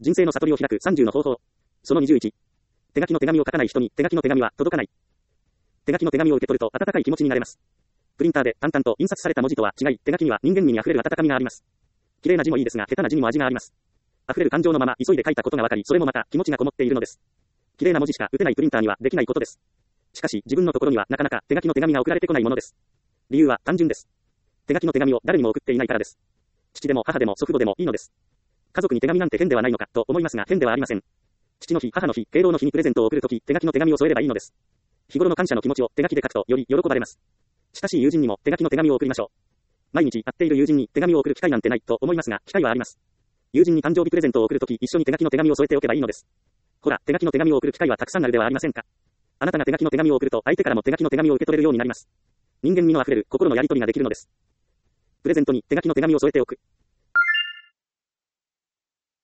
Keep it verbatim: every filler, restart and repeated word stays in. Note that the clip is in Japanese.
人生の悟りを開くさんじゅうの方法。そのにじゅういち。手書きの手紙を書かない人に手書きの手紙は届かない。手書きの手紙を受け取ると温かい気持ちになれます。プリンターで淡々と印刷された文字とは違い、手書きには人間味に溢れる温かみがあります。綺麗な字もいいですが、下手な字にも味があります。溢れる感情のまま急いで書いたことがわかり、それもまた気持ちがこもっているのです。綺麗な文字しか打てないプリンターにはできないことです。しかし、自分のところにはなかなか手書きの手紙が送られてこないものです。理由は単純です。手書きの手紙を誰にも送っていないからです。父でも母でも祖父母でもいいのです。家族に手紙なんて変ではないのかと思いますが、変ではありません。父の日、母の日、敬老の日にプレゼントを送るとき、手書きの手紙を添えればいいのです。日頃の感謝の気持ちを手書きで書くとより喜ばれます。親しい友人にも手書きの手紙を送りましょう。毎日会っている友人に手紙を送る機会なんてないと思いますが、機会はあります。友人に誕生日プレゼントを送るとき、一緒に手書きの手紙を添えておけばいいのです。ほら、手書きの手紙を送る機会はたくさんあるではありませんか。あなたが手書きの手紙を送ると、相手からも手書きの手紙を受け取れるようになります。人間味のあふれる心のやり取りができるのです。プレゼントに手書きの手紙を添えておく。